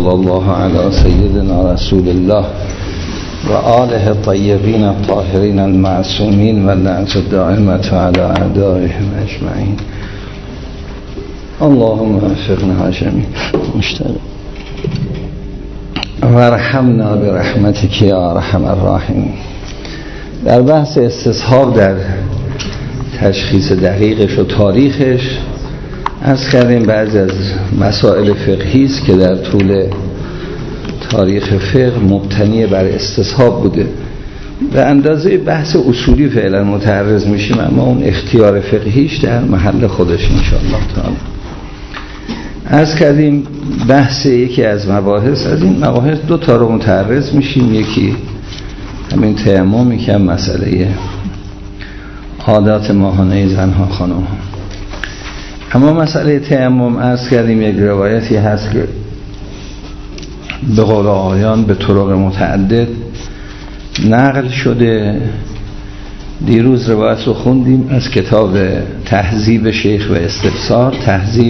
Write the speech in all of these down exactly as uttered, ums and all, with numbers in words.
صلی الله علی سیدنا رسول الله و آله الطیبین الطاهرین المعصومین و لعنت الدائمة علی اعدائهم اجمعین. اللهم وفقنا جميعا مشتاق وارحمنا برحمتک یا ارحم الراحمین. در بحث استصحاب در تشخیص دقیقش و تاریخش عرض کردیم بعضی از مسائل فقهی است که در طول تاریخ فقه مبتنی بر استصحاب بوده. به اندازه بحث اصولی فعلا متعرض میشیم، اما اون اختیار فقهیش در محل خودش انشاءالله تعالی. عرض کردیم بحث یکی از مباحث، از این مباحث دو تا رو متعرض میشیم. یکی همین تیممی که هم مسئله عادات ماهانه زنها خانم. اما مسئله تیمم عرض کردیم یک روایتی هست که به قول آقایان به طرق متعدد نقل شده. دیروز روایت رو خوندیم از کتاب تهذیب شیخ و استفسار. تهذیب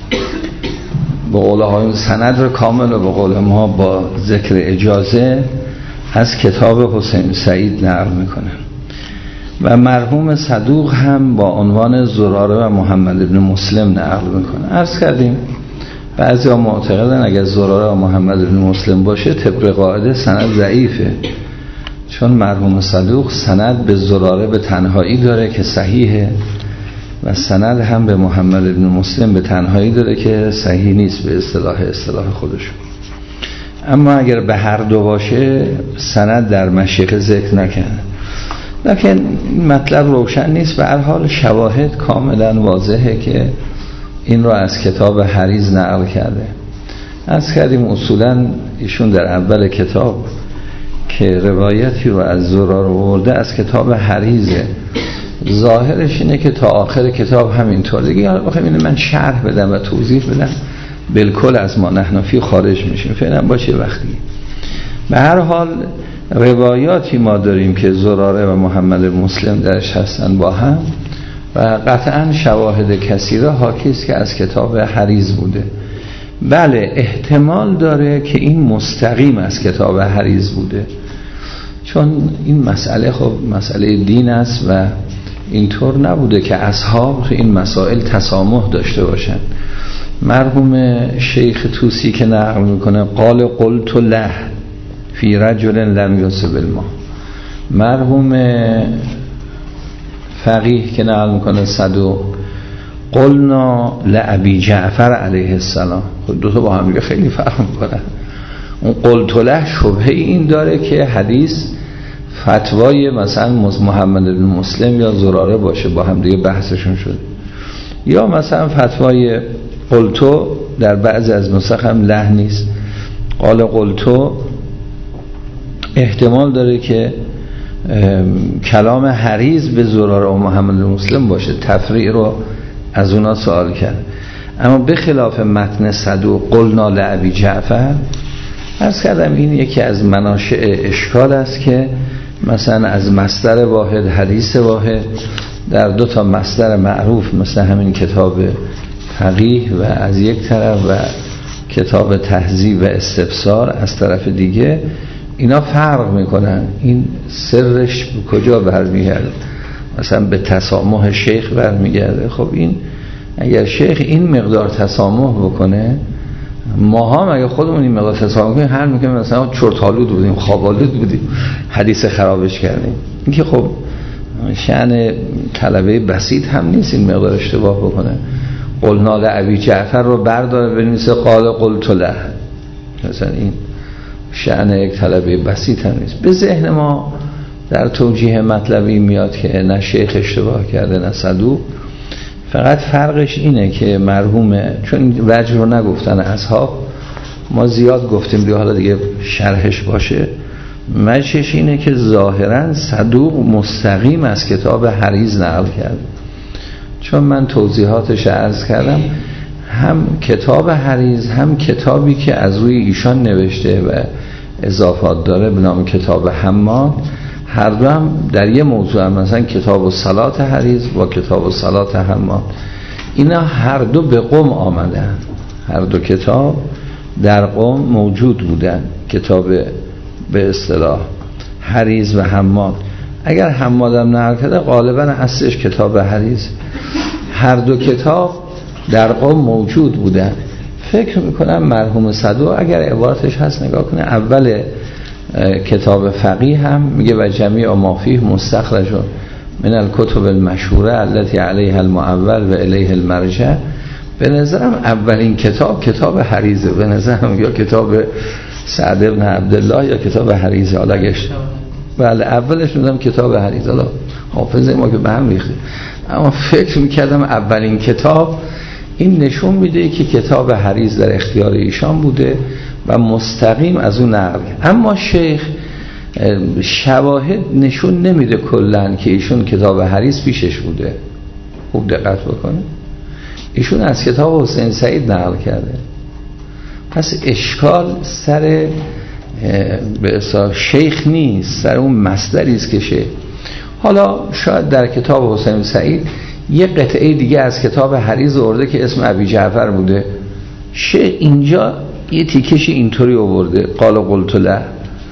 به قول آقایان سند رو کامل و به قول ما با ذکر اجازه از کتاب حسین سعید نقل میکنه و مرحوم صدوق هم با عنوان زراره و محمد بن مسلم نقل میکنه. عرض کردیم بعضی ها معتقدن اگر زراره و محمد بن مسلم باشه طبق قاعده سند ضعیفه، چون مرحوم صدوق سند به زراره به تنهایی داره که صحیحه و سند هم به محمد بن مسلم به تنهایی داره که صحیح نیست به اصطلاح اصطلاح خودشون. اما اگر به هر دو باشه سند در مشیخه ذکر نکنه، لکن مطلب روشن نیست. به هر حال شواهد کاملا واضحه که این رو از کتاب حریز نقل کرده. از کردیم اصولا ایشون در اول کتاب که روایتی رو از زرار آورده از کتاب حریزه، ظاهرش اینه که تا آخر کتاب همینطور دیگه. بخوایم من شرح بدم و توضیح بدم بالکل از ما نحنفی خارج میشیم، فعلا باشه وقتی. به هر حال روایاتی ما داریم که زراره و محمد مسلم درش هستن با هم و قطعا شواهد کثیره حاکی است که از کتاب حریز بوده. بله احتمال داره که این مستقیم از کتاب حریز بوده، چون این مسئله خب مسئله دین است و اینطور نبوده که اصحاب تو این مسائل تسامح داشته باشن. مرحوم شیخ توسی که نقل میکنه قال قلت له فی رجل لم یصب الماء. مرحوم فقیه که نقل میکنه صدوق قلنا لابی جعفر علیه السلام. خود دو تا با هم دیگه خیلی فرق میکنن. اون قلت له شبهه این داره که حدیث فتوای مثلا محمد بن مسلم یا زراره باشه، با هم دیگه بحثشون شده، یا مثلا فتوای قلتو در بعضی از نسخ هم له نیست. قال قلتو احتمال داره که کلام حریز به زراره و محمد بن مسلم باشه، تفریع رو از اونا سوال کرد. اما به خلاف متن صدوق قلنا لابی جعفر، عرض کردم این یکی از مناشئ اشکال است که مثلا از مصدر واحد حدیث واحد در دو تا مصدر معروف مثل همین کتاب فقیه و از یک طرف و کتاب تهذیب و استفسار از طرف دیگه اینا فرق میکنن. این سرش به کجا برمیگرده؟ مثلا به تسامح شیخ برمیگرده. خب این اگر شیخ این مقدار تسامح بکنه، ما هم اگه خودمون این مقدار تسامح کنیم هر میکنیم مثلا چرتالود بودیم خوابالود بودیم حدیث خرابش کردیم. این که خب شأن طلبه بسیط هم نیست این مقدار اشتباه بکنه. قلنا لابی جعفر رو برداره بنویسه قال قلت له، مثلا این شأن یک طلبه بسیط هم نیست. به ذهن ما در توجیه مطلبی میاد که نه شیخ اشتباه کرده نه صدوق، فقط فرقش اینه که مرحومه، چون وجه رو نگفتن اصحاب، ما زیاد گفتیم دیگه حالا دیگه شرحش باشه. وجهش اینه که ظاهرا صدوق مستقیم از کتاب حریز نقل کرده، چون من توضیحاتش عرض کردم. هم کتاب حریز هم کتابی که از روی ایشان نوشته و اضافات داره به نام کتاب حماد، هر دو هم در یه موضوع هم، مثلا کتاب الصلات حریز با کتاب الصلات حماد، اینا هر دو به قم آمدن. هر دو کتاب در قم موجود بودن، کتاب به اصطلاح حریز و حماد. اگر حمادم نقل کرده غالبا اصلش کتاب حریز. هر دو کتاب در قم موجود بودن. فکر میکنم مرحوم صدوق اگر عبارتش هست نگاه کنه، اول کتاب فقیه هم میگه و جمیع ما فیه مستخرج من الکتب المشهوره التي علیها المعول و الیه المرجع. به نظرم اولین کتاب کتاب حریزه، به نظرم یا کتاب سعد بن عبدالله یا کتاب حریزه. حالا گشت بله اولش میدونم کتاب حریزه، حالا حافظه ما که به هم ریخته، اما فکر میکردم اولین کتاب. این نشون میده که کتاب حریز در اختیار ایشان بوده و مستقیم از اون نقل. اما شیخ شواهد نشون نمیده کلن که ایشون کتاب حریز پیشش بوده. خوب دقت بکنه، ایشون از کتاب حسین سعید نقل کرده. پس اشکال سر به اصطلاح شیخ نیست، سر اون مصدری است که شیخ. حالا شاید در کتاب حسین سعید یه قطعه دیگه از کتاب حریز آورده که اسم ابی جعفر بوده، شیخ اینجا یه تیکشی اینطوری آورده قال قلت له.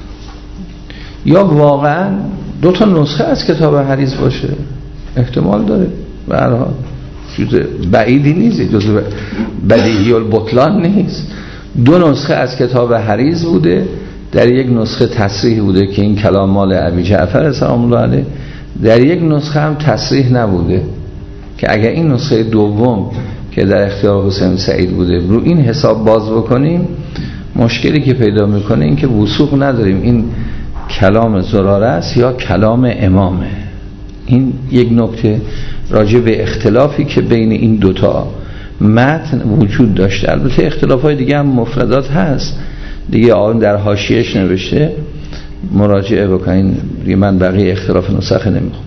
یا واقعا دو تا نسخه از کتاب حریز باشه، احتمال داره. به هر حال چیز بعیدی نیست، جزو بدیهی البطلان نیست. دو نسخه از کتاب حریز بوده، در یک نسخه تصریح بوده که این کلام مال ابی جعفر سلام الله علیه، در یک نسخه هم تصریح نبوده که اگر این نسخه دوم که در اختیار حسین سعید بوده رو این حساب باز بکنیم، مشکلی که پیدا میکنه این که وثوق نداریم این کلام زراره است یا کلام امامه. این یک نکته راجع به اختلافی که بین این دوتا متن وجود داشته. البته اختلافات دیگه هم مفردات هست دیگه، آن در حاشیه‌اش نوشته، مراجعه بکنین، من بقیه اختلاف نسخه نمیخوام.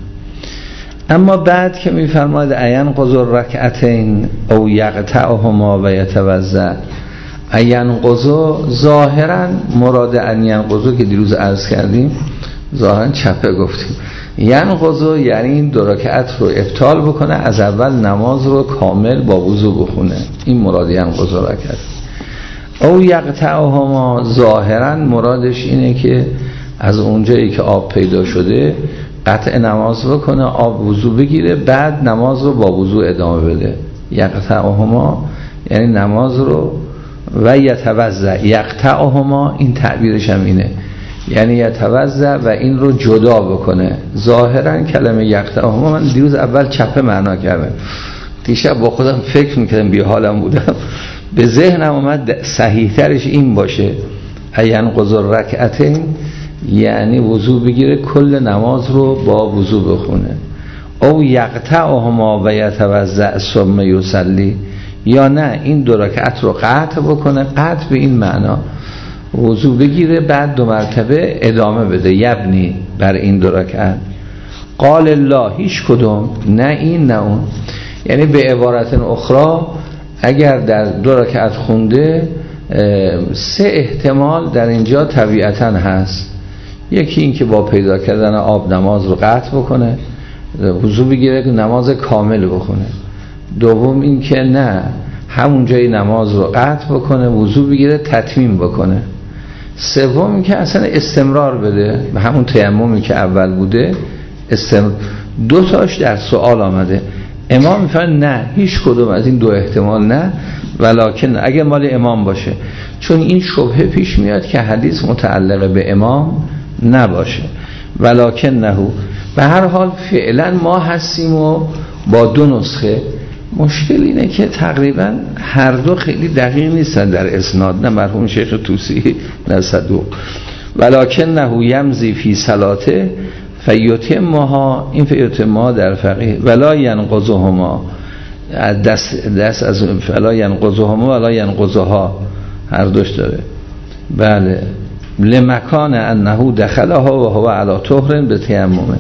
اما بعد که میفرماید عین قضر رکعتین او یقطعهما و یتوضا، عین قضر ظاهرا مراد عین قضر که دیروز عرض کردیم ظاهرا چپه گفتیم، یعنی قضر یعنی این دو رکعت رو ابطال بکنه، از اول نماز رو کامل با وضو بخونه، این مراد یعنی قضر رکعت. او یقطعهما ظاهرا مرادش اینه که از اونجایی که آب پیدا شده قطع نماز بکنه، آب وضو بگیره، بعد نماز رو با وضو ادامه بده. یقطعهما یعنی نماز رو و یتوضا، یقطعهما این تعبیرش هم اینه، یعنی یتوضا و این رو جدا بکنه. ظاهرا کلمه یقطعهما من دیروز اول چپه معنا کردم، دیشب با خودم فکر میکردم بی حالم بودم، به ذهنم اومد صحیح ترش این باشه عین قضر رکعتین، یعنی وضو بگیره کل نماز رو با وضو بخونه. او یقطعهما و یتوضا ثم یصلی، یا نه این دو رکعت رو قطع بکنه، قطع به این معنا وضو بگیره بعد دو مرتبه ادامه بده، یبنی بر این دو رکعت. قال الله هیچ کدوم، نه این نه اون. یعنی به عبارت اخرى اگر در دو رکعت خونده سه احتمال در اینجا طبیعتا هست. یکی این که با پیدا کردن آب نماز رو قطع بکنه، وضو بگیره که نماز کامل بخونه. دوم این که نه، همون جای نماز رو قطع بکنه، وضو بگیره تتمیم بکنه. سوم این که اصلا استمرار بده به همون تیممی که اول بوده استمرار. دو تاش در سوال آمده. امام میفرماید نه هیچ کدوم از این دو احتمال نه، ولکن اگه مال امام باشه، چون این شبهه پیش میاد که حدیث متعلق به امام نباشه، ولکن نهو. به هر حال فعلا ما هستیم و با دو نسخه. مشکل اینه که تقریبا هر دو خیلی دقیق نیستن در اسناد، نه مرحوم شیخ طوسی نه صدوق. ولکن نهو یمضی فی صلاته فیتمها، این فیتمها در فقیه ولا ینقضهما، دست دست از فلا ینقضهما ولا ینقضها، هر دوش داره. بله لمکان انه دخلها و هو علی طهر به تیمم.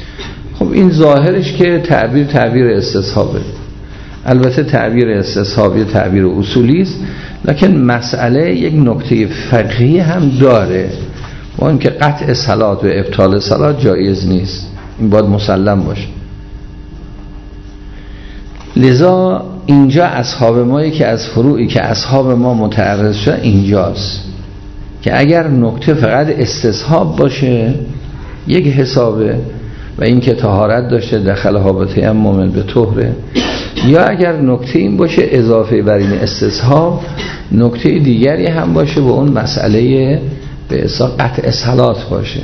خب این ظاهرش که تعبیر تعبیر استصحابه. البته تعبیر استصحاب یه تعبیر اصولی است، لکن مسئله یک نکته فقهی هم داره، با اینکه قطع صلات و ابطال صلات جایز نیست، این باید مسلم باشه. لذا اینجا اصحاب مایی که از فروعی که اصحاب ما متعرض شد اینجاست که اگر نکته فقط استصحاب باشه یک حسابه و این که طهارت داشته دخلها با تیمم به طهره، یا اگر نکته این باشه اضافه بر این استصحاب نکته دیگری هم باشه و اون مسئله به اصطلاح قطع صلات باشه.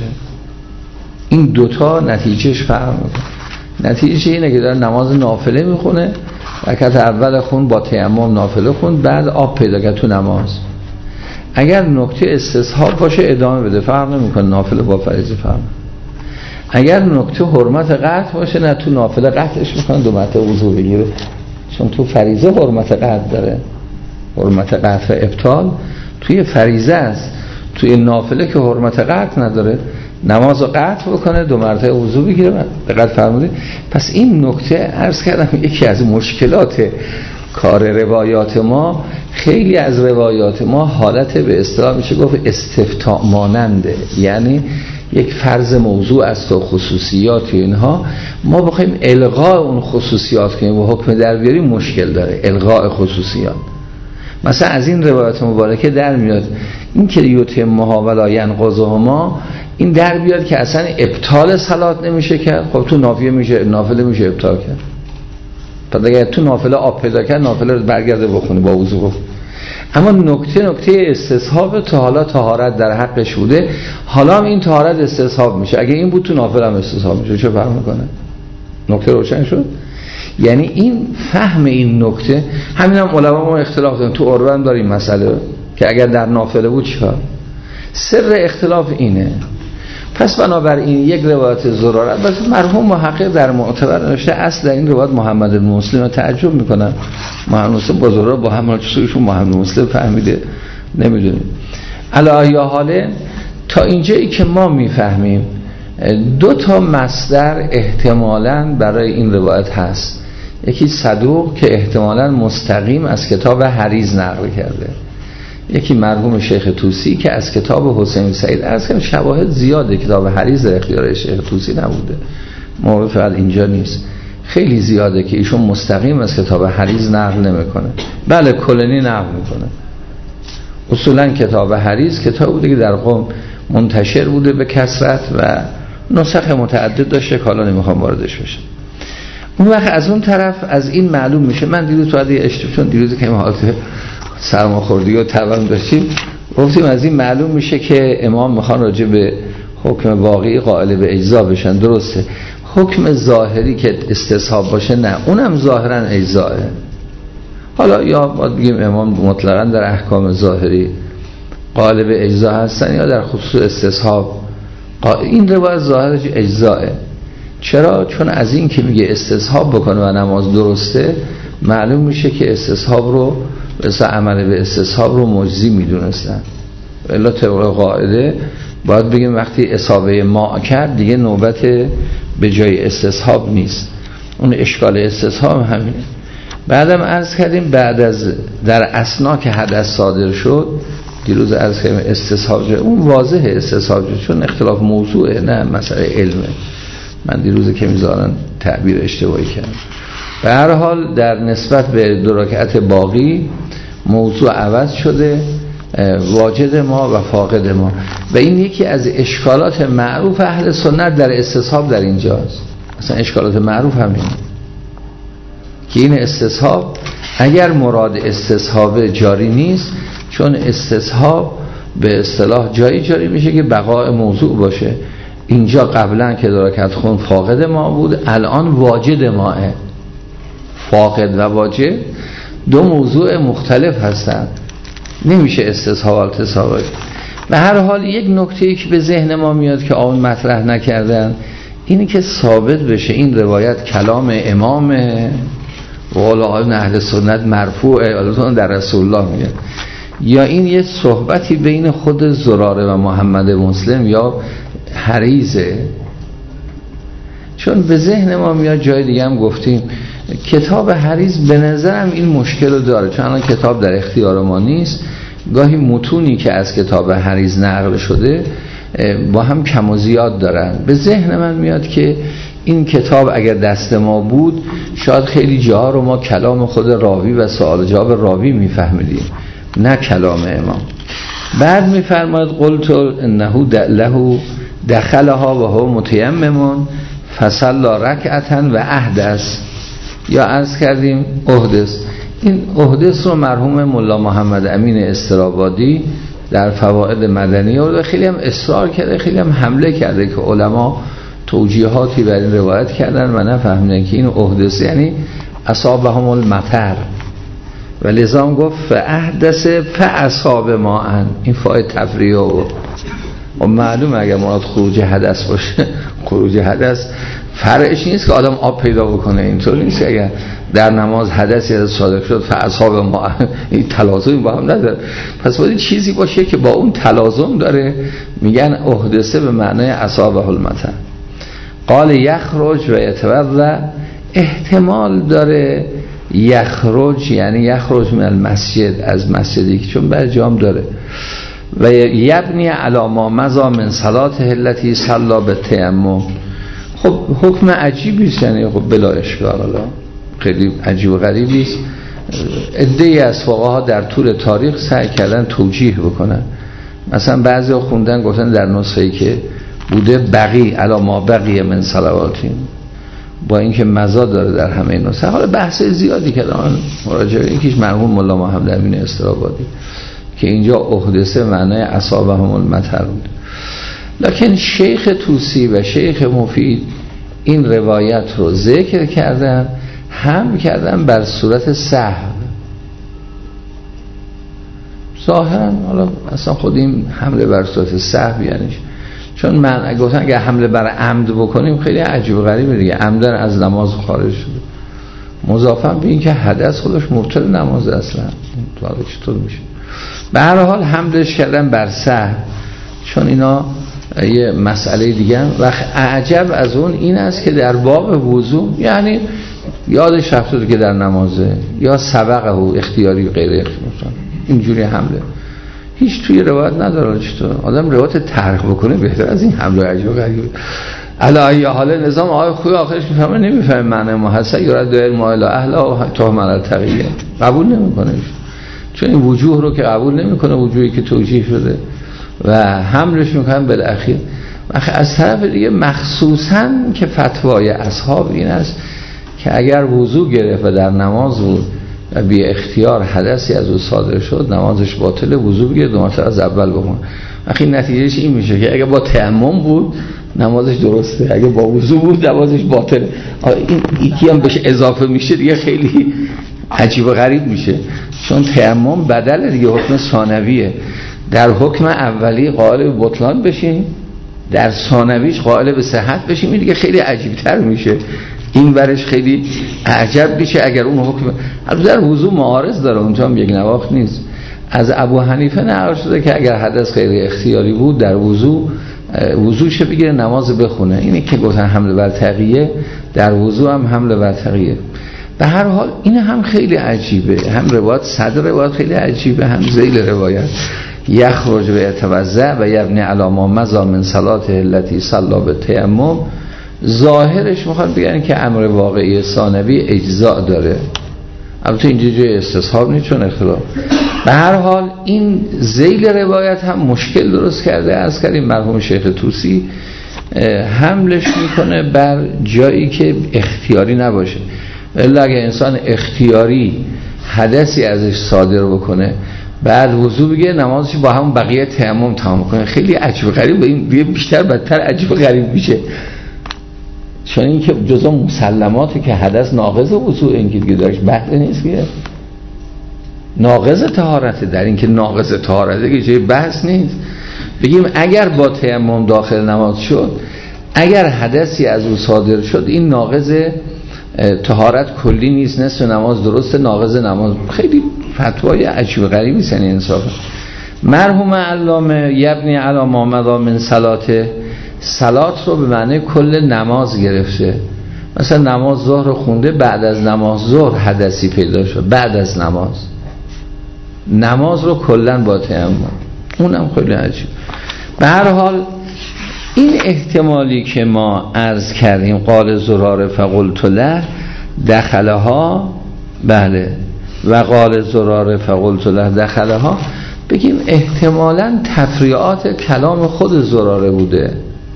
این دوتا نتیجهش فرق میکنه. نتیجه اینه که داره نماز نافله میخونه، رکعت اول خون با تیمم نافله خون، بعد آب پیدا کرد تو نماز. اگر نکته استصحاب باشه ادامه بده، فرق نمیکنه نافله با فریضه فرق. اگر نکته حرمت قطع باشه نه، تو نافله قطعش میکنه دو مرتبه وضو بگیره، چون تو فریضه حرمت قطع داره، حرمت قطع و ابطال توی فریضه است، توی نافله که حرمت قطع نداره نماز رو قطع بکنه دو مرتبه وضو بگیره. دقت فرمودید؟ پس این نکته عرض کردم یکی از مشکلات کار روایات ما، خیلی از روایات ما حالت به اصطلاح میشه گفت استفتاء ماننده، یعنی یک فرض موضوع است و خصوصیات اینها، ما بخوایم الغاء اون خصوصیات کنیم و حکم در بیاریم مشکل داره. الغاء خصوصیات مثلا از این روایات مبارکه در میاد این که یتمها ولا ینقضهما، این در بیاد که اصلا ابطال صلات نمیشه کرد. خب تو نافله میشه نافله میشه ابطال کرد، پس اگر تو نافله آب پیدا کرد نافله رو برگرده بخونه با وضو بخونه. اما نکته نکته استصحاب تا حالا طهارت در حقش بوده، حالا هم این طهارت استصحاب میشه. اگه این بود تو نافله هم استصحاب میشه. چه فرق میکنه؟ نکته روشن شد. یعنی این فهم این نکته، همین هم علما ما اختلاف دارن. تو عربن داریم مسئله که اگر در نافله بود چیکار؟ سر اختلاف اینه. پس بنابراین یک روایت ضرورت، بس مرحوم محقق در معتبر نوشته اصل در این روایت محمد بن مسلم. تعجب میکنم محمد مسلم با ضرورت با همون چیزشون محمد مسلم فهمیده نمیدونیم. علی یا حاله تا اینجایی که ما میفهمیم دو تا مصدر احتمالاً برای این روایت هست. یکی صدوق که احتمالاً مستقیم از کتاب حریز نقل کرده، یکی مرحوم شیخ طوسی که از کتاب حسین سعید. از که شواهد زیاده، کتاب حریز در اختیار شیخ طوسی نبوده، موقع فقط اینجا نیست، خیلی زیاده که ایشون مستقیم از کتاب حریز نقل نمیکنه. بله کلنی نقل میکنه. اصولا کتاب حریز کتاب بوده که در قوم منتشر بوده به کثرت و نسخ متعدد داشته که حالا نمیخوام واردش بشم. اون وقت از اون طرف از این معلوم میشه، من دیروز تو عده اشتفون دیروز که ما سرماخوردی و توان داشتیم گفتیم از این معلوم میشه که امام میخوان راجع به حکم واقعی قائل به اجزا بشن. درسته حکم ظاهری که استصحاب باشه نه، اونم ظاهرا اجزاه. حالا یا ما بگیم امام مطلقا در احکام ظاهری قائل به اجزا هستن یا در خصوص استصحاب. این روایت ظاهرش اجزاه. چرا؟ چون از این که میگه استصحاب بکنه و نماز درسته معلوم میشه که استصحاب رو مثل عمل به استصحاب رو مجزی میدونستن. الا طبق قاعده باید بگیم وقتی اصابه ماء کرد دیگه نوبت به جای استصحاب نیست. اون اشکال استصحاب همینه. بعدم عرض کردیم بعد از در اثنا که حدث صادر شد، دیروز عرض کردیم استصحاب اون واضحه استصحاب چون اختلاف موضوعه نه مسئله علمه. من دیروز که میذارن تعبیر اشتباهی کردم. به هر حال در نسبت به دو رکعت باقی موضوع عوض شده، واجد ما و فاقد ما، و این یکی از اشکالات معروف اهل سنت در استصحاب در اینجاست. اصلا اشکالات معروف همین که این استصحاب اگر مراد استصحاب جاری نیست، چون استصحاب به اصطلاح جایی جاری میشه که بقاء موضوع باشه. اینجا قبلا که دو رکعت خون فاقد ما بود، الان واجد ماه. فاقد و واجد دو موضوع مختلف هستند، نمیشه استصحاب التصحاب. به هر حال یک نکته‌ای که به ذهن ما میاد که آن مطرح نکردن اینی که ثابت بشه این روایت کلام امام و علمای اهل سنت مرفوعه در رسول الله میگه، یا این یه صحبتی بین خود زراره و محمد مسلم یا حریزه. چون به ذهن ما میاد جای دیگه هم گفتیم کتاب حریز به نظرم این مشکل رو داره، چون الان کتاب در اختیار ما نیست. گاهی متونی که از کتاب حریز نقل شده با هم کم و زیاد دارن. به ذهن من میاد که این کتاب اگر دست ما بود شاید خیلی جاها رو ما کلام خود راوی و سوال جواب راوی میفهمیدیم، نه کلام امام. بعد میفرماید قلت انه له دخلها و هو متیمم فصلی رکعتا و احدث، یا عرض کردیم احدث. این احدث رو مرحوم ملا محمد امین استرابادی در فوائد مدنیه و خیلی هم اصرار کرده، خیلی هم حمله کرده که علما توجیهاتی بر این روایت کردن و نفهمیدن که این احدث یعنی اصابهم المطر و لذا گفت فاحدث فاصاب ماء، این فاعل تفریع و و معلومه اگر مراد خروج حدث باشه، خروج حدث فرعش نیست که آدم آب پیدا بکنه، اینطور نیست که اگر در نماز حدثی از صادق شد فاصاب ما، این تلازم با هم نداره. پس باید چیزی باشه که با اون تلازم داره. میگن احدثه به معنای اصابه المطر. قال یخرج و یتوضا، احتمال داره یخرج یعنی یخرج من المسجد، از مسجدی، چون بعد جام داره. و یبنی علی ما مضی من صلاته التي صلى بالتیمم. خب حکم عجیبی است، یعنی خب بلا اشکال، حالا خیلی عجیب و غریبی است. عده‌ای از فقها در طول تاریخ سعی کردن توجیه بکنن. مثلا بعضیا خوندن گفتن در نسخه‌ای که بوده بقی علی ما بقی من صلواتین، با اینکه مزا داره در همه نسخه. حالا بحث زیادی کردن، مراجعه یکیش مرحوم ملا محمد امین استرابادی که اینجا احدثه معنای اصابهم المطر بود. لکن شیخ طوسی و شیخ مفید این روایت رو ذکر کردن، هم کردن بر صورت سهو. ظاهرا حالا اصلا خود این حمله بر صورت سهو یعنی، چون من گفتن اگه حمله بر عمد بکنیم خیلی عجیب و غریبه دیگه، عمدن از نماز خارج شده، مضافاً به این که حدث خودش مبطل نماز اصلا، تو حالا چطور میشه؟ به هر حال حملش کردن بر سهو، چون اینا یه مسئله دیگه. و عجب از اون این است که در باب وضو یعنی یادش رفته که در نمازه، یا سبقه و اختیاری غیر اختیاری، اینجوری حمله هیچ توی روایت نداره. چطور آدم روایت ترک بکنه بهتر از این حمله عجیب غریبه. علی حال نظام آقای خوی آخرش میفهمه نمیفهمه معنی محسن یارد دوئل مایل اهلا و تهم علی تقیه، قبول نمیکنه، چون این وجوه رو که قبول نمیکنه، وجوهی که توجیه شده، و حملش میکنن بالاخیر. از طرف دیگه مخصوصا که فتوای اصحاب این است که اگر وضو گرفت و در نماز بود و بی اختیار حدثی از او صادر شد، نمازش باطله، وضو بگیره دو مرتبه از اول بخونه. اخی نتیجهش این میشه که اگر با تیمم بود نمازش درسته، اگر با وضو بود نمازش باطله. این یکی هم بهش اضافه میشه دیگه خیلی عجیب و غریب میشه، چون تیمم بدل دیگه، حکم ثانویه. در حکم اولی قائل به بطلان بشیم، در ثانویش قائل به صحت بشیم، این دیگه خیلی عجیب تر میشه، این ورش خیلی عجب میشه. اگر اون حکم البته در وضو معارض داره، اونجا هم یک نواخت نیست. از ابو حنیفه نقل شده که اگر حدث غیر اختیاری بود در وضو وضوش بگیره نماز بخونه. اینه که گفتن حمله بر تقیه، در وضو هم حمله بر تقیه. به هر حال این هم خیلی عجیبه، هم روایت صدر روایت خیلی عجیبه، هم ذیل روایت یخرج و یتوضا و یبنی علی ما مضی من صلاته التي صلى بالتیمم. ظاهرش میخواد بگن که امر واقعی ثانوی اجزاء داره، البته اینجا جای استصحاب نیست چون اختلاف. به هر حال این ذیل روایت هم مشکل درست کرده. از کردیم مرحوم شیخ طوسی حملش میکنه بر جایی که اختیاری نباشه، الا اگه انسان اختیاری حدثی ازش صادر بکنه بعد وضو بگه نمازش با همون بقیه تیمم تمام کنه، خیلی عجیب غریب، این بیشتر بدتر عجیب غریب میشه. چون این که جزء مسلماتی که حدث ناقض وضو، این که دیگه داشت بحث نیست که ناقض طهارته، در این که ناقض طهارته که چه بحث نیست. بگیم اگر با تیمم داخل نماز شد، اگر حدثی از او صادر شد، این ناقض طهارت کلی نیست، نصف نماز درسته، ناقض نماز. خیلی فتوای عجیب غریبی سن انصافا. مرحوم علامه یبنی علی ما مضی من صلاته، صلات رو به معنی کل نماز گرفته. مثلا نماز ظهر خونده، بعد از نماز ظهر حدثی پیدا شد، بعد از نماز نماز رو کلا با تیمم، اونم خیلی عجیب. به هر حال این احتمالی که ما عرض کردیم قال زراره فقلت له دخلها، بله، و قال زراره فقلت له دخلها، بگیم احتمالاً تفریعات کلام خود زراره بوده،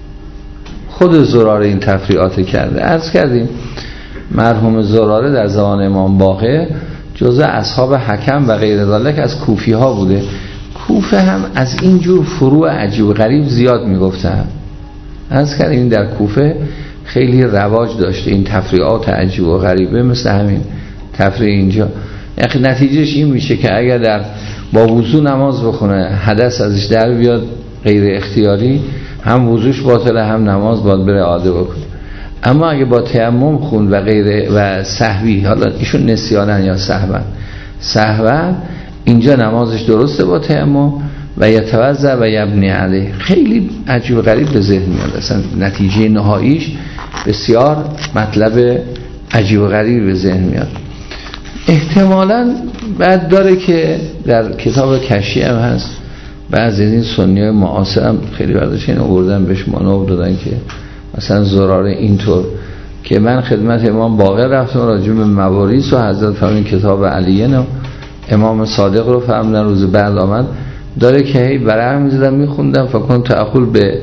خود زراره این تفریعات کرده. عرض کردیم مرحوم زراره در زمان امام باقر جزء اصحاب حکم و غیر ذالک از کوفی ها بوده. کوفه هم از اینجور فروع عجیب و غریب زیاد میگفتن. عرض کردیم در کوفه خیلی رواج داشته این تفریعات عجیب و غریبه، مثل همین تفریع اینجا. یعنی نتیجهش این میشه که اگر در با وضو نماز بخونه حدث ازش در بیاد غیر اختیاری، هم وضوش باطله هم نماز باید بره عاده بکنه. اما اگه با تیمم خوند و غیر و سهوی، حالا ایشون نسیانن یا سهوا، سهوا اینجا نمازش درسته با تیمم و یتوضا و یبنی علیه. خیلی عجیب و غریب به ذهن میاد، اصلا نتیجه نهاییش بسیار مطلب عجیب و غریب به ذهن میاد. احتمالاً بعد داره که در کتاب کشی هم هست، بعضی از این سنیای معاصر هم خیلی برداشت این آوردن بهش مانور دادن که مثلا زراره اینطور که من خدمت امام باقر رفتم راجع به مواریث و حضرت فرمودن کتاب علیه و امام صادق رو فرمودن روز بعد آمد داره که هی برای میزدم میخوندم فکن تأخل به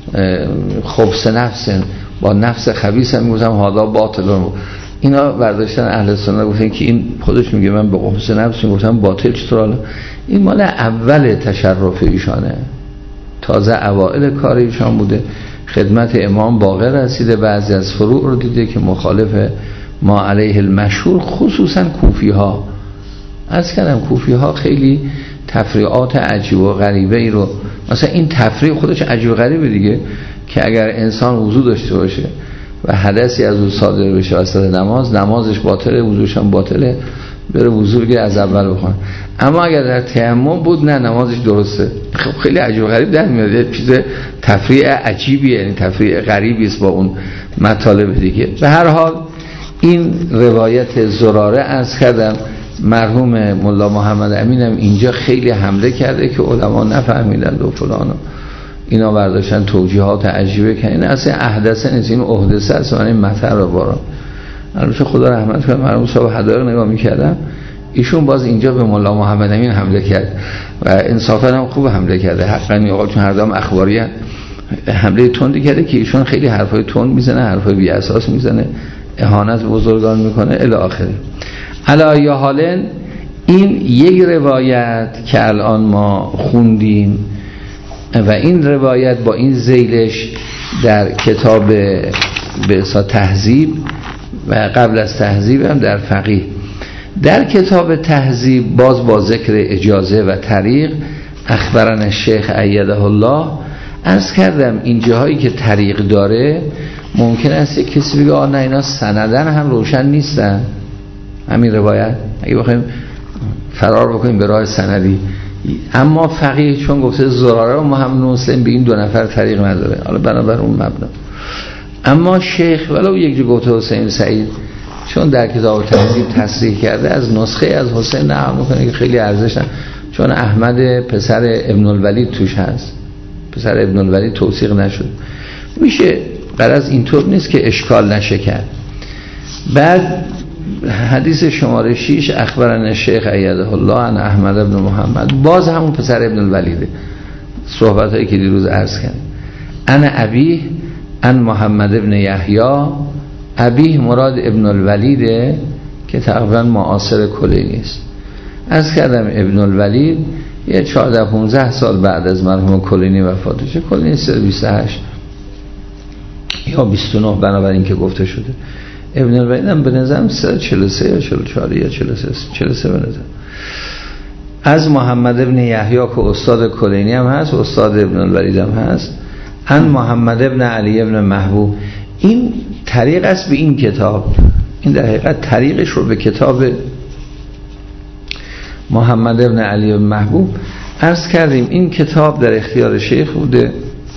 خبث نفس، با نفس خبیث هم میگفتم حالا باطل رو. اینا برداشتن اهل سنت گفتن که این خودش میگه من به خبث نفس میگفتم باطل. چطور؟ حالا این مال اول تشرف ایشانه، تازه اوائل کار ایشان بوده، خدمت امام باقر رسیده، بعضی از فروع رو دیده که مخالف ما علیه المشهور، خصوصا کوفی ها. از کردم کوفی ها خیلی تفریعات عجیب و غریبه ای رو، مثلا این تفریع خودش عجیب و غریبه دیگه، که اگر انسان وضو داشته باشه و حدثی از او صادر بشه وسط نماز، نمازش باطله، وضوش هم باطله، بره وضو بگیره از اول بخونه. اما اگر در تیمم بود نه، نمازش درسته. خب خیلی عجیب و غریب در میاد، یه چیز تفریع عجیبیه، یعنی تفریع غریبی است با اون مطالب دیگه. به هر حال این روایت زراره عرض کردم مرحوم ملا محمد امین هم اینجا خیلی حمله کرده که علما نفهمیدند و فلان، اینا برداشتن توجیهات عجیبه که این اصلا احدثه نیست، این احدثه است، این مطر رو بارا. البته خدا رحمت کنه مرحوم صاحب حدایق نگاه میکردم، ایشون باز اینجا به ملا محمد امین حمله کرد و انصافا هم خوب حمله کرده حقا، میگه چون هر دام اخباری حمله تندی کرده که ایشون خیلی حرفای تند میزنه، حرفای بی اساس میزنه، اهانت بزرگان میکنه الی آخره. علی حالن این یک روایت که الان ما خوندیم و این روایت با این ذیلش در کتاب به اصطلاح تهذیب و قبل از تهذیب هم در فقیه. در کتاب تهذیب باز با ذکر اجازه و طریق اخبرن الشیخ ایده الله. عرض کردم این جاهایی که طریق داره ممکن است یک کسی بگه آه نه اینا سندن هم روشن نیستن همین روایت، اگه بخوایم فرار بکنیم به راه سندی. اما فقیه چون گفته زراره و محمد مسلم به این دو نفر طریق نداره، حالا بنابر اون مبنا. اما شیخ ولو یک جو گفته حسین سعید چون در کتاب تهذیب تصریح کرده از نسخه از حسین نقل میکنه که خیلی ارزش نداره، چون احمد پسر ابن الولید توش هست، پسر ابن الولید توثیق نشد. میشه غرض اینطور نیست که اشکال نشه کرد. بعد حدیث شماره شش اخبرن الشیخ ایده الله عن احمد ابن محمد، باز همون پسر ابن الولیده، صحبت هایی که دیروز عرض کردم. انا ابیه ان محمد ابن یحیی، ابیه مراد ابن الولیده که تقریبا معاصر کلینی است. عرض کردم ابن الولید یه چهارده پانزده سال بعد از مرحوم کلینی وفات شده، کلینی سال بیست و هشت یا بیست و نه بنابراین که گفته شده. ابن الولید هم به نظرم چهل و سه یا چهل و چهار یا چهل و سه چهل و سه به نظر. از محمد ابن یحیی که استاد کلینی هم هست، استاد ابن الولید هم هست. ان محمد ابن علی ابن محبوب، این طریق است به این کتاب، این در حقیقت طریقش رو به کتاب محمد ابن علی ابن محبوب عرض کردیم. این کتاب در اختیار شیخ بوده،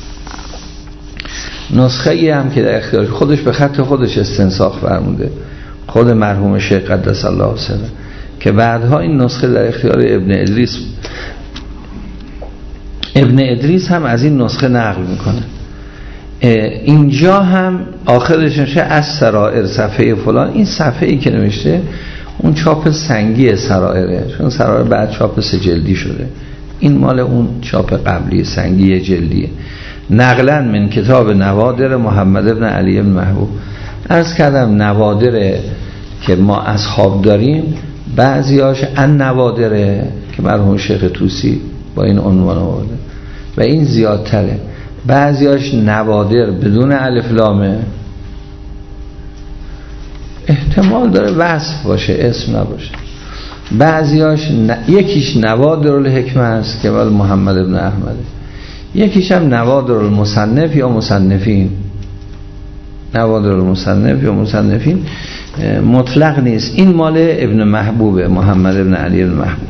نسخه ای هم که در اختیار خودش به خط خودش استنساخ فرموده، خود مرحوم شیخ قدس الله سره، که بعدها این نسخه در اختیار ابن ادریس، ابن ادریس هم از این نسخه نقل میکنه. اینجا هم آخرش نشه از سرائر صفحه فلان. این صفحه ای که نوشته اون چاپ سنگی سرائره، چون سرائر بعد چاپ سه جلدی شده. این مال اون چاپ قبلی سنگی جلدیه. نقلا من کتاب نوادر محمد بن علی بن محبوب. عرض کردم نوادر که ما اصحاب داریم بعضیاش ان نوادره که مرحوم شیخ طوسی با این عنوان آورده و این زیادتره. بعضیاش نوادر بدون الف لامه، احتمال داره وصف باشه اسم نباشه. بعضیاش ن... یکیش نوادر الحکمه است که مال محمد ابن احمده، یکیش هم نوادر المصنف یا مصنفین. نوادر المصنف یا مصنفین مطلق نیست. این مال ابن محبوبه، محمد ابن علی ابن محبوب.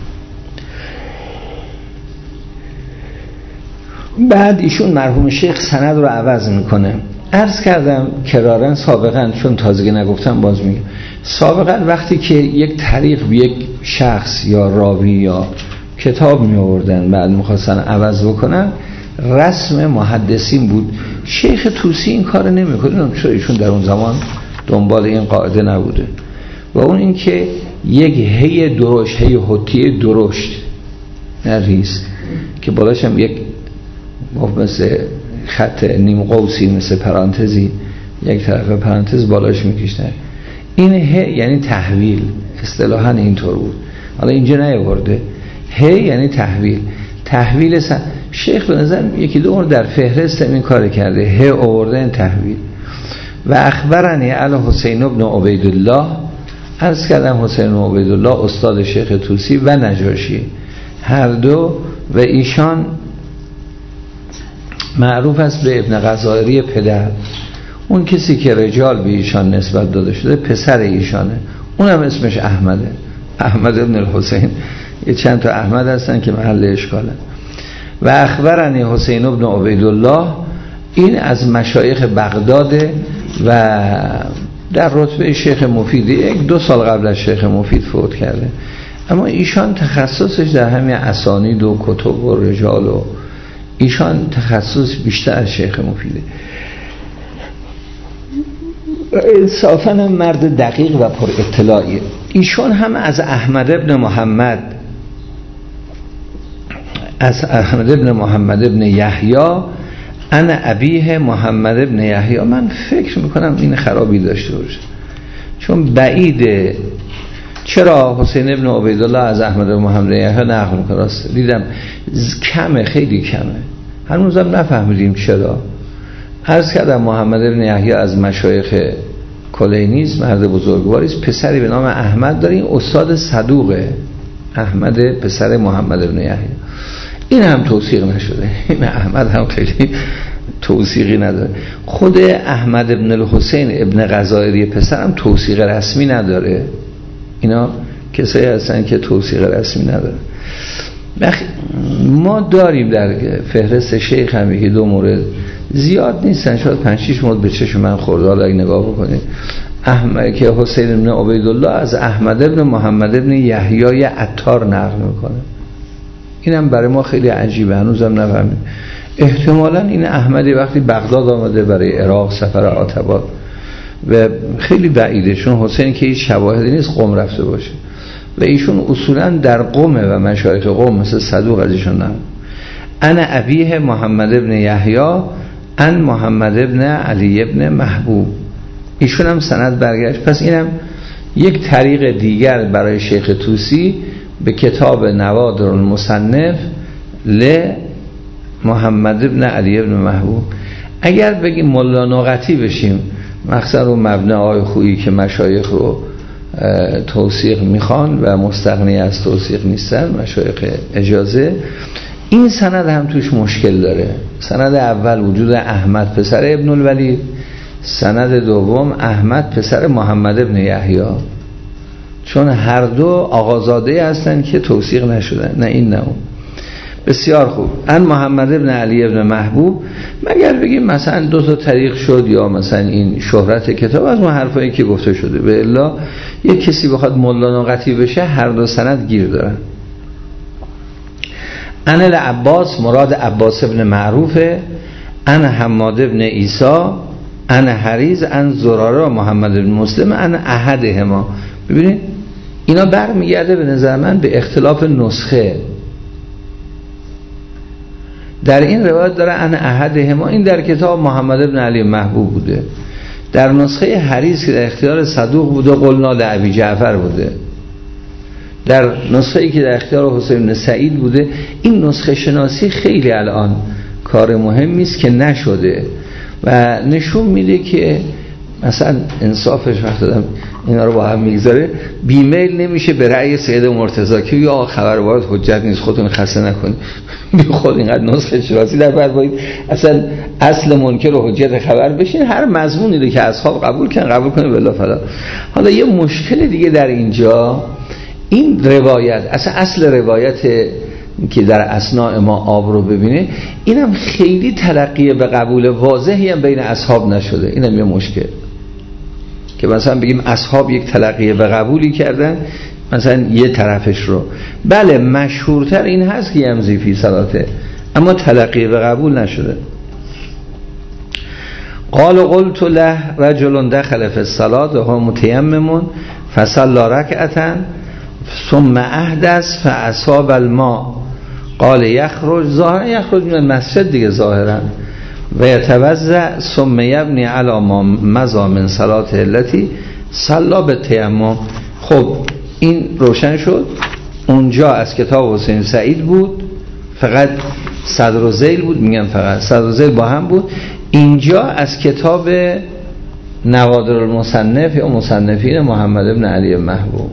بعد ایشون مرحوم شیخ سند رو عوض میکنه. عرض کردم کرارن سابقا، چون تازگی نگفتم باز میگم، سابقا وقتی که یک طریق به یک شخص یا راوی یا کتاب می آوردن بعد میخواستن عوض بکنن، رسم محدثین بود. شیخ طوسی این کار نمیکنه، چون ایشون در اون زمان دنبال این قاعده نبوده. و اون این که یک هی درشت، هی حتی درشت نه ریز که بالاش هم یک مثل خط نیم قوسی مثل پرانتزی یک طرف پرانتز بالاش میکشتن. این ه یعنی تحویل، اصطلاحاً اینطور بود. حالا اینجا نیاورده. ه یعنی تحویل. تحویل سن... شیخ به نظر یکی دو بار در فهرست این کار کرده، ه آورده این تحویل. و اخبرنی علی حسین ابن عبیدالله، عرض کردم حسین ابن عبیدالله استاد شیخ طوسی و نجاشی هر دو، و ایشان معروف است به ابن غزائری پدر. اون کسی که رجال به ایشان نسبت داده شده پسر ایشانه، اونم اسمش احمده، احمد ابن الحسین. یه چند تا احمد هستن که محل اشکاله. و اخبرنی حسین ابن عبیدالله، این از مشایخ بغداده و در رتبه شیخ مفید، یک دو سال قبل از شیخ مفید فوت کرده. اما ایشان تخصصش در همین اسانید و کتب و رجال و ایشان تخصص بیشتر از شیخ مفیده. انصافاً هم مرد دقیق و پر اطلاعیه. ایشان هم از احمد ابن محمد از احمد ابن محمد ابن یحیی انا ابیه محمد ابن یحیی. من فکر میکنم این خرابی داشته باشه، چون بعیده. چرا حسین ابن عبیدالله از احمد ابن محمد یحیی نقل میکنه؟ دیدم کمه، خیلی کمه، هنوزم نفهمیدیم چرا. عرض کردم محمد ابن یحیی از مشایخ کلینیز، مرد بزرگواریست، پسری به نام احمد داره. این استاد صدوقه، احمد پسر محمد ابن یحیی. این هم توثیق نشده، این احمد هم خیلی توثیقی نداره. خود احمد ابن الحسین ابن غزائری پسر هم توثیق رسمی نداره. اینا کسایی هستن که توثیق رسمی نداره. ما داریم در فهرست شیخ هم یکی دو مورد، زیاد نیستن، شاید پنج شش مورد به چشم من خورده. حالا اگه نگاه بکنید احمد که حسین ابن عبیدالله از احمد ابن محمد ابن یحیی عطار نقل میکنه. اینم برای ما خیلی عجیبه، هنوزم نفهمیم. احتمالاً این احمدی وقتی بغداد آمده برای عراق سفر عتبات و خیلی بعیده، چون حسین که هیچ شواهدی نیست قم رفته باشه و ایشون اصولاً در قم و مشایخ قم مثل صدوق از ایشون نام. انا ابیه محمد ابن یحیی ان محمد ابن علی ابن محبوب. ایشون هم سند برگشت. پس اینم یک طریق دیگر برای شیخ طوسی به کتاب نوادر المصنف ل محمد ابن علی ابن محبوب. اگر بگیم ملا نقطی بشیم، مقصد رو مبنای آقای خویی که مشایخ رو توثیق میخوان و مستغنی از توثیق نیستن، مشایخ اجازه، این سند هم توش مشکل داره. سند اول وجود احمد پسر ابن الولید، سند دوم احمد پسر محمد ابن یحیی، چون هر دو آقازاده هستن که توثیق نشدن، نه این نه اون. بسیار خوب. ان محمد ابن علی ابن محبوب، مگر بگیم مثلا دو تا طریق شد یا مثلا این شهرت کتاب از اون حرفایی که گفته شده، به الا یک کسی بخواد ملا نقطی بشه هر دو سند گیر دارن. ان العباس، مراد عباس ابن معروفه، انا حماد ابن عیسی انا حریز ان زراره و محمد ابن مسلم انا احدهما. ببینید اینا برمیگرده به نظر من به اختلاف نسخه. در این روایت داره انا احدهما، این در کتاب محمد ابن علی محبوب بوده. در نسخه حریز که در اختیار صدوق بوده قلنا لابی جعفر بوده. در نسخه ای که در اختیار حسین بن سعید بوده. این نسخه شناسی خیلی الان کار مهمی است که نشده و نشون میده که مثلا انصافش وقت دادم اینا رو با هم میگذاره، بیمیل نمیشه به رأی سید مرتضی که یا خبر وارد حجت نیست خودتون خسته نکنید، بی خود اینقدر نسخه شناسی در بعد باید اصلا اصل منکر و حجت خبر بشین، هر مضمونی رو که اصحاب قبول کن قبول کنه بالله فلا. حالا یه مشکل دیگه در اینجا، این روایت اصلا اصل روایت که در اسناء ما آب رو ببینه، اینم خیلی تلقی به قبول واضحی هم بین اصحاب نشده. اینم یه مشکل که مثلا بگیم اصحاب یک تلقی به قبولی کردن مثلا یه طرفش رو، بله مشهورتر این هست که یمزی فی صلاته، اما تلقی به قبول نشده. قال قلت له رجل دخل فی الصلاة و هو متیمم فصلى رکعة ثم احدث فاصاب الماء قال یخرج، ظاهرا یخرج من المسجد دیگه ظاهرا، و یتوضأ ثم یبنی علی ما مضى من صلاته التي صلى بالتیمم. خب این روشن شد. اونجا از کتاب حسین سعید بود، فقط صدر و ذیل بود، میگم فقط صدر و ذیل با هم بود. اینجا از کتاب نوادر المصنف یا مصنفین محمد ابن علی محبوب.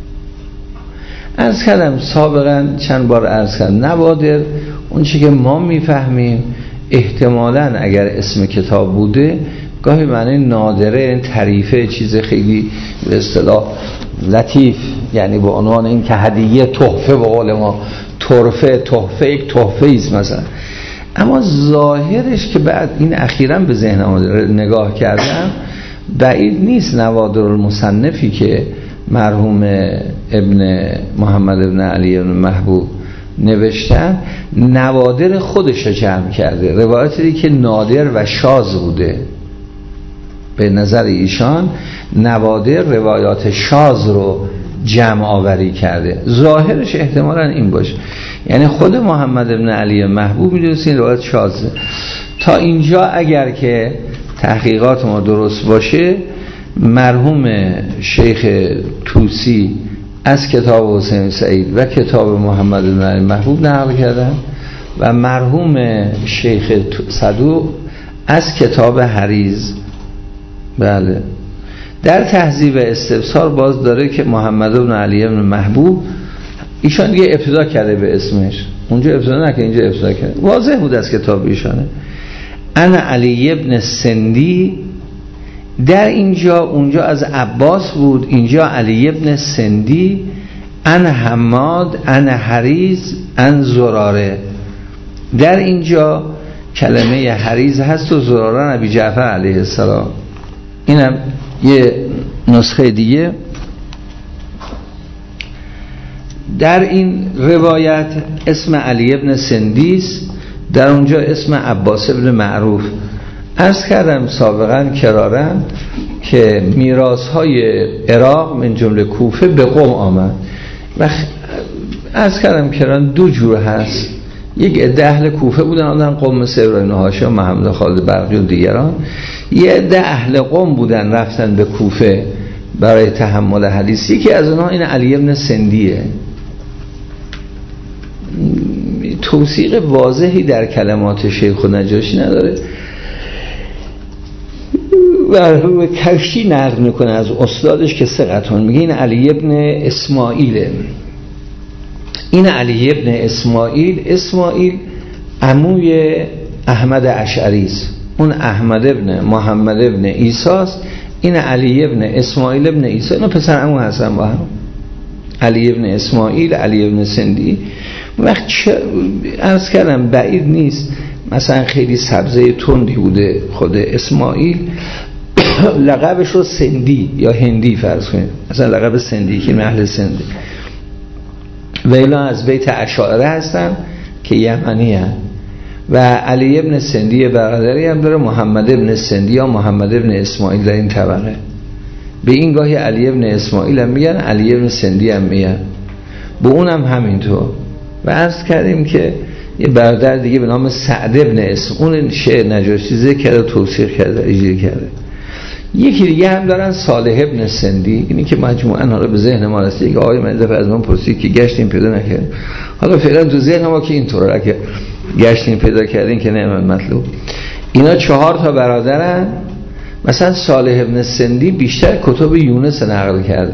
عرض کردم سابقا چند بار عرض کردم نوادر اون چی که ما میفهمیم احتمالاً اگر اسم کتاب بوده گاهی معنی نادره، این تعریفه چیز خیلی به اصطلاح لطیف، یعنی با عنوان این که هدیه تحفه به قول ما طرفه تحفه یک تحفه ایست مثلا. اما ظاهرش که بعد این اخیراً به ذهنم نگاه کردم بعید نیست نوادر المصنفی که مرحوم ابن محمد ابن علی ابن محبوب نوشتن نوادر خودش رو جمع کرده، روایتی که نادر و شاذ بوده. به نظر ایشان نوادر روایات شاذ رو جمع آوری کرده. ظاهرش احتمالاً این باشه، یعنی خود محمد ابن علی محبوب میدونست این روایت شاذه. تا اینجا اگر که تحقیقات ما درست باشه، مرحوم شیخ طوسی از کتاب حسین سعید و کتاب محمد بن علی محبوب نقل کردن و مرحوم شیخ صدوق از کتاب حریز. بله در تهذیب استفسار باز داره که محمد بن علی بن محبوب ایشان دیگه ابتدا کرده به اسمش، اونجا ابتدا نکنه اینجا ابتدا کرده، واضح بود از کتاب ایشانه. انا علی ابن سندی، در اینجا اونجا از عباس بود، اینجا علی ابن سندی، ان حماد ان حریز ان زراره. در اینجا کلمه حریز هست و زراره نبی جعفر علیه السلام. اینم یه نسخه دیگه. در این روایت اسم علی ابن سندی است، در اونجا اسم عباس ابن معروف. عرض کردم سابقا کرارم که میراث های عراق من جمله کوفه به قم آمد و عرض کردم کرارم دو جور هست. یک عده اهل کوفه بودن آمدن قم، مثل ابراهیم هاشم و محمد خالد برقی و دیگران. یه عده اهل قم بودن رفتن به کوفه برای تحمل حدیث. یکی از اونها این علی ابن سندیه. توثیق واضحی در کلمات شیخ نجاشی نداره و کشی نقل میکنه از استادش که ثقتون، میگه این علی ابن اسماعیله. این علی ابن اسماعیل، اسماعیل عموی احمد اشعری است، اون احمد ابن محمد ابن عیسی است. این علی ابن اسماعیل ابن عیسی، اینا پسر عمو هستن با هم، علی ابن اسماعیل علی ابن سندی. وقت عرض کردم بعید نیست مثلا خیلی سبزه تندی بوده خود اسماعیل، لقبش رو سندی یا هندی فرض کنید، مثلا لقب سندی که اهل سندی، و اینا از بیت اشاعره هستن که یمنی هستن و علی ابن سندی برادری هم داره، محمد ابن سندی یا محمد ابن اسماعیل در این طبقه. به این گاهی علی ابن اسماعیل هم میگن، علی ابن سندی هم میگن، به اونم همینطور. و عرض کردیم که یه برادر دیگه به نام سعد ابن اسم، اون شعر نجاشی ذکر کرده، توصیف کرده، اجرا کرده. یکی دیگه هم دارن صالح ابن سندی، اینی که مجموعاً حالا به ذهن ما رسید که آقای من دفعه از من پرسید که گشتیم پیدا نکردیم. حالا فعلا تو ذهن ما که اینطوره که گشتیم پیدا کردیم که نعمت مطلوب. اینا چهار تا برادرن. مثلا صالح ابن سندی بیشتر کتب یونس نقل کرده،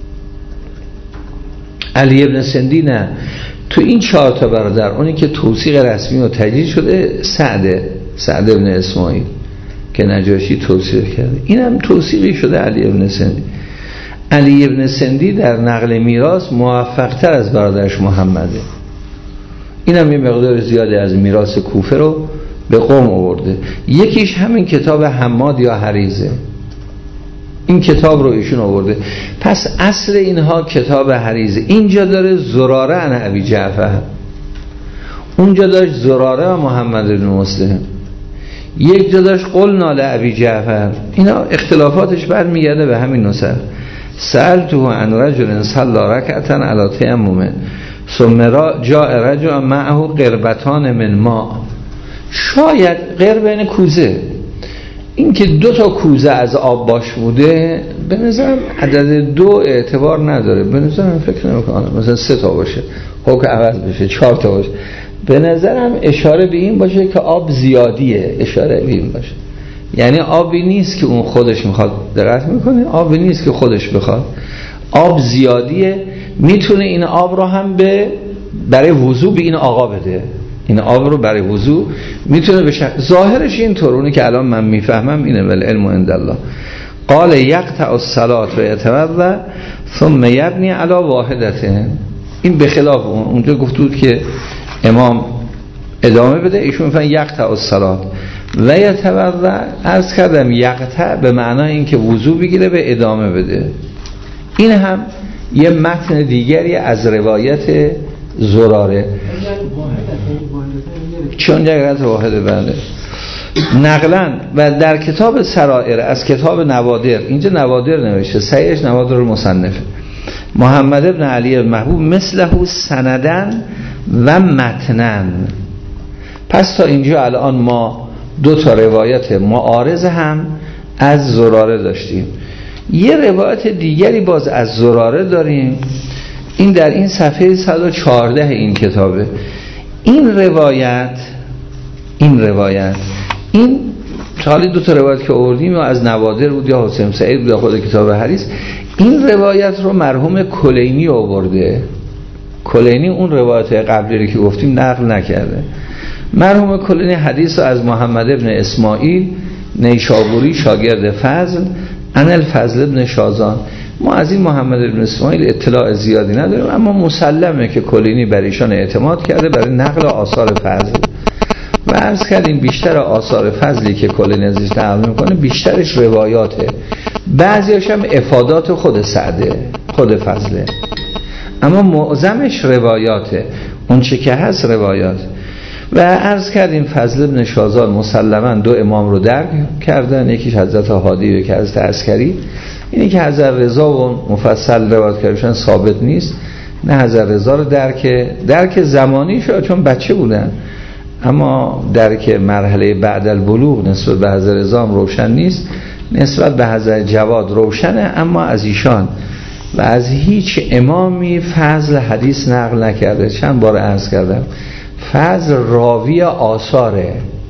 علی ابن سندی نه. تو این چهار تا برادر اونی که توثیق رسمی و تجدید شده سعد سعد ابن اسماعیل که نجاشی توصیف کرده، اینم توصیفی شده علی ابن سندی. علی ابن سندی در نقل میراث موفق تر از برادرش محمده. اینم یه مقدار زیادی از میراث کوفه رو به قوم آورده. یکیش همین کتاب حماد یا حریزه، این کتاب رو ایشون آورده. پس اصل اینها کتاب حریزه. اینجا داره زراره عن ابی جعفر، اونجا داشت زراره و محمد بن مسلم، یک جا داشت قلنا لابی جعفر. اینا اختلافاتش برمیگرده به همین نسخ. سألته عن رجل صلی رکعتا علی تیمم ثم جاء رجل معه قربتان من ماء. شاید قرب این کوزه، این که دو تا کوزه از آب باش بوده، به نظرم عدد دو اعتبار نداره، به نظرم فکر نمی‌کنم مثلا سه تا باشه حکم عوض بشه، چهار تا باشه. به نظرم اشاره به این باشه که آب زیادیه، اشاره به این باشه، یعنی آبی نیست که اون خودش میخواد، دقت میکنه آبی نیست که خودش بخواد، آب زیادیه. میتونه این آب رو هم به برای وضو به این آقا بده، این آب رو برای وضو میتونه بشه. ظاهرش این طورونه که الان من میفهمم اینه، ولی علم عند الله. قال یقطع الصلاة و یتوضا ثم یبنی علی واحدته. این به خلاف اونجا گفت بود که امام ادامه بده، ایشون میفهمن یقطع الصلاة و یتوضا. عرض کردم یقطع به معنای این که وضو بگیره به ادامه بده. این هم یه متن دیگری از روایت زراره، چون جگرت واحده بله نقلن. و در کتاب سرائر از کتاب نوادر، اینجا نوادر نوشته، سیش نوادر مصنفه، محمد ابن علی المحبوب مثله سندن و متنن. پس تا اینجا الان ما دو تا روایت معارض هم از زراره داشتیم. یه روایت دیگری باز از زراره داریم، این در این صفحه صد و چهارده این کتابه. این روایت این روایت این حالی دو تا روایت که آوردیم و از نوادر بود یا حسین سعید بود یا خود کتاب حریز. این روایت رو مرحوم کلینی آورده. کلینی اون روایت قبلی که گفتیم نقل نکرده. مرحوم کلینی حدیث رو از محمد ابن اسماعیل نیشابوری شاگرد فضل عن الفضل ابن شازان. ما از این محمد ابن اسماعیل اطلاع زیادی نداریم، اما مسلمه که کلینی بر ایشان اعتماد کرده برای نقل آثار فضل. و عرض کردیم بیشتر آثار فضلی که کلینی ازش نقل میکنه بیشترش روایاته، بعضیش هم افادات خود سعده، خود فضله، اما معظمش روایاته، اون چه که هست روایات. و عرض کردیم فضل ابن شازان مسلما دو امام رو درک کردن، یکیش حضرت هادی و یکی حضرت عسکری. اینی که حضرت رضا و مفصل روایت کردن ثابت نیست، نه حضرت رضا رو درک درک زمانی شد چون بچه بودن، اما درک مرحله بعد البلوغ نسبت به حضرت رضا هم روشن نیست، نسبت به حضرت جواد روشنه، اما از ایشان و از هیچ امامی فضل حدیث نقل نکرده. چند بار عرض کردم فضل راوی آثاره،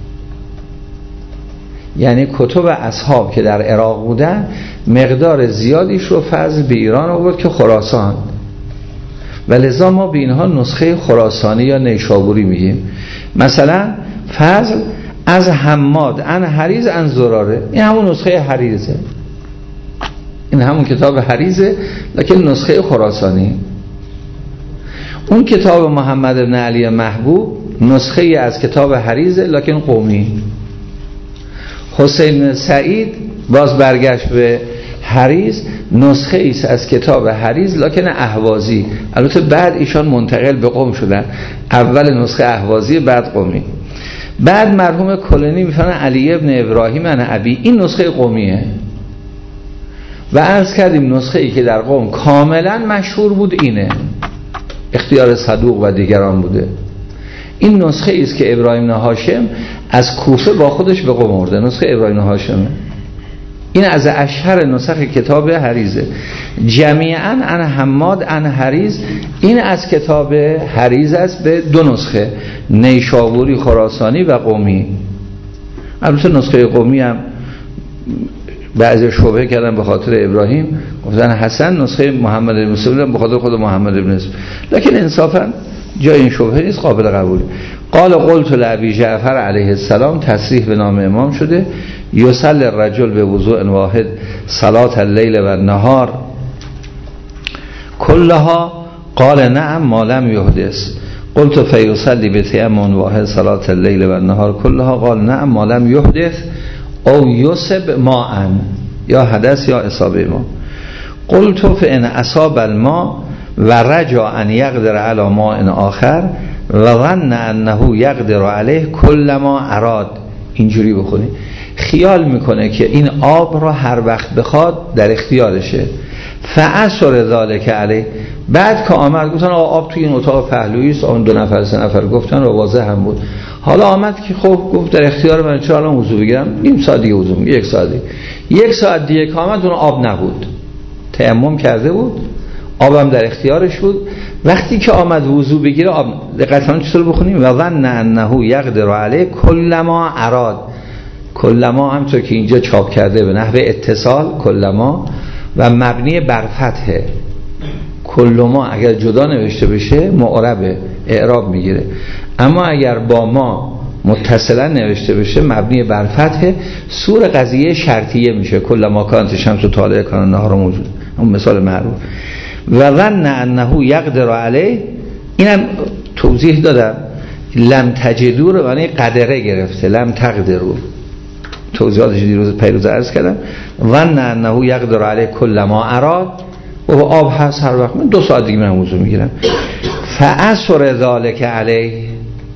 یعنی کتب اصحاب که در عراق بودن مقدار زیادیش رو فضل به ایران آورد که خراسان، و لذا ما به اینها نسخه خراسانی یا نیشابوری میگیم. مثلا فضل از حماد عن حریز عن زراره، این همون نسخه حریزه، این همون کتاب حریزه لکن نسخه خراسانی. اون کتاب محمد ابن علی محبوب نسخه از کتاب حریزه لکن قومی. حسین سعید باز برگشت به حریز، نسخه ایست از کتاب حریز لکن اهوازی. البته بعد ایشان منتقل به قم شدن، اول نسخه اهوازی بعد قومی. بعد مرحوم کلینی میفرمایند علی ابن ابراهیم عن ابی، این نسخه قومیه و عرض کردیم نسخه ای که در قوم کاملا مشهور بود اینه، اختیار صدوق و دیگران بوده. این نسخه ای است که ابراهیم بن هاشم از کوفه با خودش به قم آورده، نسخه ابراهیم بن هاشمه. این از اشهر نسخ کتاب حریزه. جمیعاً عن حماد عن حریز، این از کتاب حریز است به دو نسخه، نیشابوری خراسانی و قمی. البته نسخه قمی هم بعضی شبهه کردن به خاطر ابراهیم، گفتن حسن نسخه محمد بن مسلم به خاطر خود محمد بن مسلم، لکن انصافا جای این شبهه نیست، قابل قبوله. قال قلت لابی جعفر علیه السلام، تصریح به نام امام شده، یصلی الرجل به وضوء واحد صلات اللیل و النهار کلها، قال نعم ما لم یحدث. قلت فیصلی به تیمم واحد صلات اللیل و النهار کلها، قال نعم ما لم یحدث او یصب ماء، یا حدث یا اصابه ما. قلت فان اصاب الماء و رجع ان یقدر علی ماء آخر و ظن انه یقدر علیه کل ما اراد، اینجوری بخونی، خیال میکنه که این آب را هر وقت بخواد در اختیارشه. فاثر ذلک علیه، بعد که آمد گفتن آب توی این اتاق پهلویی است، اون دو نفر سه نفر گفتن و واضح هم بود. حالا آمد که خب گفت در اختیار من، چرا الان وضو بگیرم؟ نیم ساعت دیگه وضو میگیرم، یک ساعت دیگه یک ساعت دیگه که آمد اون آب نبود، تیمم کرده بود، آبم در اختیارش بود. وقتی که آمد وضو بگیره آب، دقت کنید چطور بخونیم، و ظن انه یقدر علیه کل ما اراد. کل ما همونطور که اینجا چاپ کرده به نحو اتصال کل ما و مبنی بر فتح، کل ما اگر جدا نوشته بشه معربه، اعراب میگیره، اما اگر با ما متصلا نوشته بشه مبنی بر فتح، سور قضیه شرطیه میشه، کل ما کانت شمس و طالع کان نهار موجود، اون مثال معروف. و ظن انه یقدر علیه، اینم توضیح دادم، لم تجدو رو معنی قدره گرفته، لم تقدرو، توضیحاتش دیروز پیروز عرض کردم. ظن انه یقدر علیه کل ما اراد، و آب هست هر وقت، من دو ساعت دیگه من وضو میگیرم. فاثر ذلک علیه،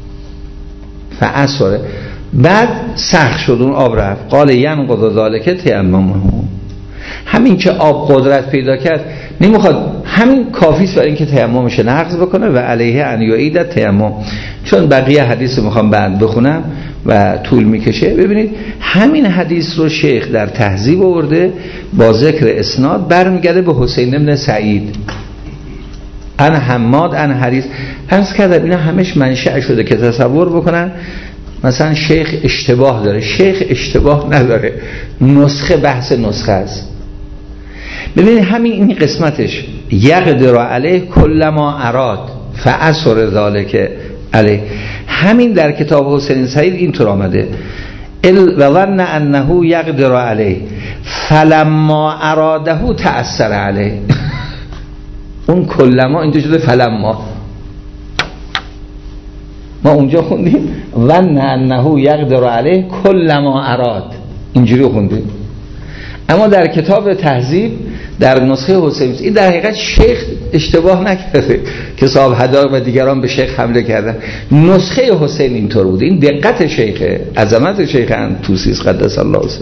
فاثر، بعد سخت شد اون آب رفت. قال ینقض ذلک تیممه، همین که آب قدرت پیدا کرد نمیخواد، همین کافیست برای اینکه تیممش نقض بکنه و علیه ان یعید تیمم. چون بقیه حدیث میخوام بعد بخونم و طول میکشه، ببینید همین حدیث رو شیخ در تهذیب آورده با ذکر اسناد، برمیگرده به حسین بن سعید ان حماد ان حریز. عرض کردم اینا همش منشأ شده که تصور بکنن مثلا شیخ اشتباه داره، شیخ اشتباه نداره، نسخه بحث نسخه است. ببینید همین این قسمتش یقدر علیه کل ما اراد فاثر ذلک علیه، همین در کتاب حسین سعید اینطور آمده، و ظن انه یقدر علیه فلما اراده تأثر علیه. اون کل ما اینجا شده فلما، ما اونجا خوندیم ظن انه یقدر علیه کل ما اراد، اینجوری خوندیم. اما در کتاب تهذیب در نسخه حسین، این در حقیقت شیخ اشتباه نکرده که صاحب هدار و دیگران به شیخ حمله کردن، نسخه حسین اینطور بوده. این دقت شیخه، عظمت شیخ طوسی قدس الله سره.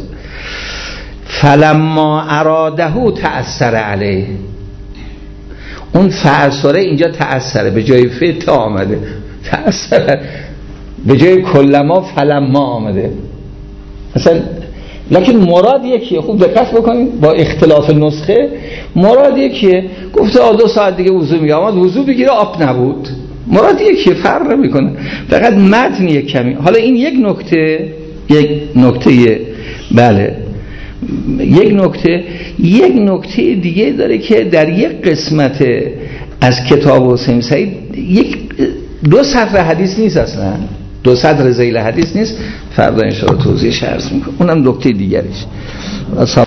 فلما اراده تأثر علیه، اون فاثره اینجا تأثره، به جای فت آمده تأثر، به جای کلما فلما آمده مثلا، لکن مراد یکیه. خوب دقت بکنید با اختلاف نسخه مراد یکیه. گفته آ دو ساعت دیگه وضو میگه، آمد وضو بگیره آب نبود، مراد یکیه، فرق نمیکنه، فقط متن یک کمی. حالا این یک نکته، یک نکته بله یک نکته یک نکته دیگه داره که در یک قسمت از کتاب حسین سعید یک دو سطر حدیث نیست، اصلا دو سطر ذیل حدیث نیست، فردا ان شاء الله توضیحش عرض میکنم، اونم نکته دیگریش.